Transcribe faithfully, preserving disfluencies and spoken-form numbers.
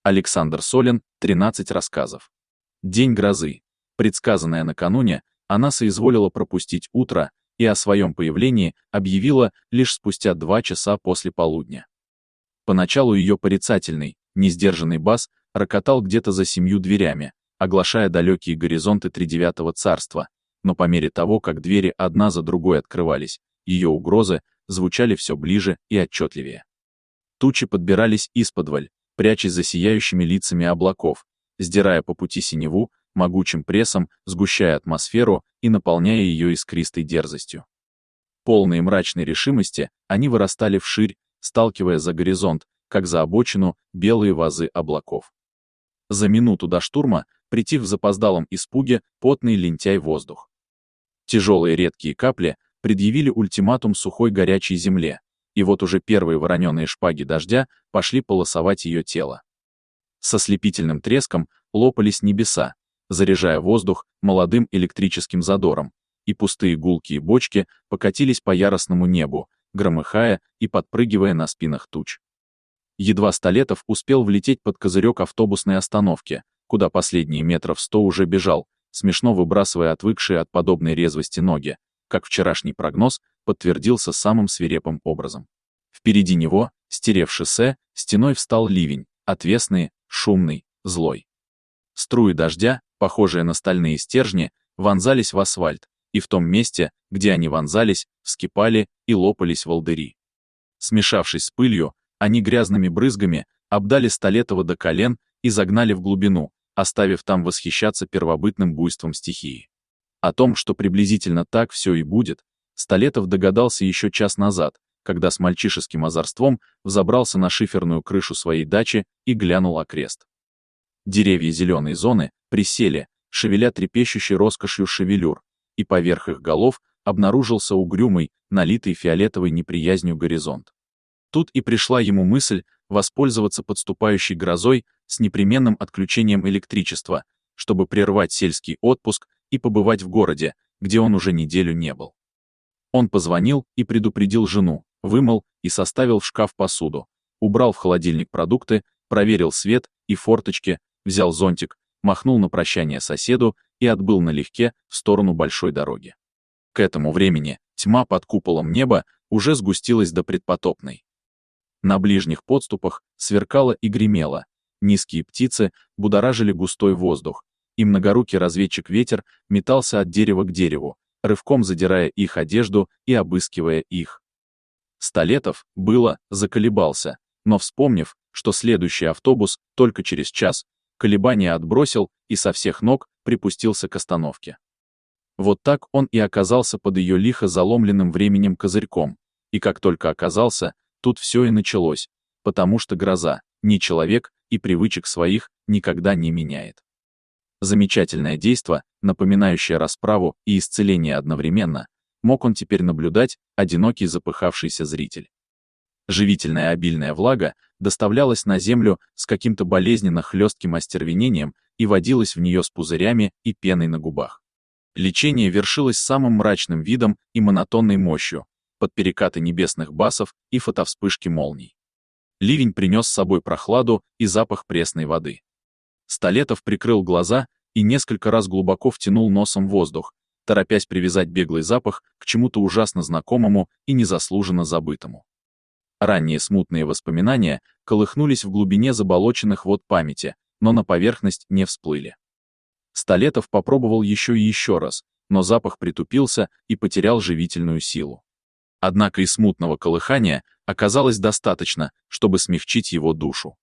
Александр Солин, тринадцать рассказов. День грозы. Предсказанная накануне, она соизволила пропустить утро и о своем появлении объявила лишь спустя два часа после полудня. Поначалу ее порицательный, несдержанный бас рокотал где-то за семью дверями, оглашая далекие горизонты тридевятого царства, но по мере того, как двери одна за другой открывались, ее угрозы звучали все ближе и отчетливее. Тучи подбирались исподволь, прячась за сияющими лицами облаков, сдирая по пути синеву, могучим прессом, сгущая атмосферу и наполняя ее искристой дерзостью. Полные мрачной решимости, они вырастали вширь, сталкивая за горизонт, как за обочину, белые вазы облаков. За минуту до штурма притих в запоздалом испуге потный лентяй воздух. Тяжелые редкие капли предъявили ультиматум сухой горячей земле, и вот уже первые вороненые шпаги дождя пошли полосовать ее тело. Со слепительным треском лопались небеса, заряжая воздух молодым электрическим задором, и пустые гулкие бочки покатились по яростному небу, громыхая и подпрыгивая на спинах туч. Едва Столетов успел влететь под козырек автобусной остановки, куда последние метров сто уже бежал, смешно выбрасывая отвыкшие от подобной резвости ноги, как вчерашний прогноз подтвердился самым свирепым образом. Впереди него, стерев шоссе, стеной встал ливень, отвесный, шумный, злой. Струи дождя, похожие на стальные стержни, вонзались в асфальт, и в том месте, где они вонзались, вскипали и лопались волдыри. Смешавшись с пылью, они грязными брызгами обдали Столетова до колен и загнали в глубину, оставив там восхищаться первобытным буйством стихии. О том, что приблизительно так все и будет, Столетов догадался еще час назад, когда с мальчишеским озорством взобрался на шиферную крышу своей дачи и глянул окрест. Деревья зеленой зоны присели, шевеля трепещущей роскошью шевелюр, и поверх их голов обнаружился угрюмый, налитый фиолетовой неприязнью горизонт. Тут и пришла ему мысль воспользоваться подступающей грозой с непременным отключением электричества, чтобы прервать сельский отпуск и побывать в городе, где он уже неделю не был. Он позвонил и предупредил жену, вымыл и составил в шкаф посуду, убрал в холодильник продукты, проверил свет и форточки, взял зонтик, махнул на прощание соседу и отбыл налегке в сторону большой дороги. К этому времени тьма под куполом неба уже сгустилась до предпотопной. На ближних подступах сверкало и гремело, низкие птицы будоражили густой воздух, и многорукий разведчик-ветер метался от дерева к дереву, рывком задирая их одежду и обыскивая их. Столетов, было, заколебался, но вспомнив, что следующий автобус только через час, колебания отбросил и со всех ног припустился к остановке. Вот так он и оказался под ее лихо заломленным временем козырьком, и как только оказался, тут все и началось, потому что гроза, не человек и привычек своих никогда не меняет. Замечательное действо, напоминающее расправу и исцеление одновременно, мог он теперь наблюдать, одинокий запыхавшийся зритель. Живительная обильная влага доставлялась на землю с каким-то болезненно хлестким остервенением и водилась в нее с пузырями и пеной на губах. Лечение вершилось самым мрачным видом и монотонной мощью, под перекаты небесных басов и фотовспышки молний. Ливень принес с собой прохладу и запах пресной воды. Столетов прикрыл глаза и несколько раз глубоко втянул носом воздух, торопясь привязать беглый запах к чему-то ужасно знакомому и незаслуженно забытому. Ранние смутные воспоминания колыхнулись в глубине заболоченных вод памяти, но на поверхность не всплыли. Столетов попробовал еще и еще раз, но запах притупился и потерял живительную силу. Однако и смутного колыхания оказалось достаточно, чтобы смягчить его душу.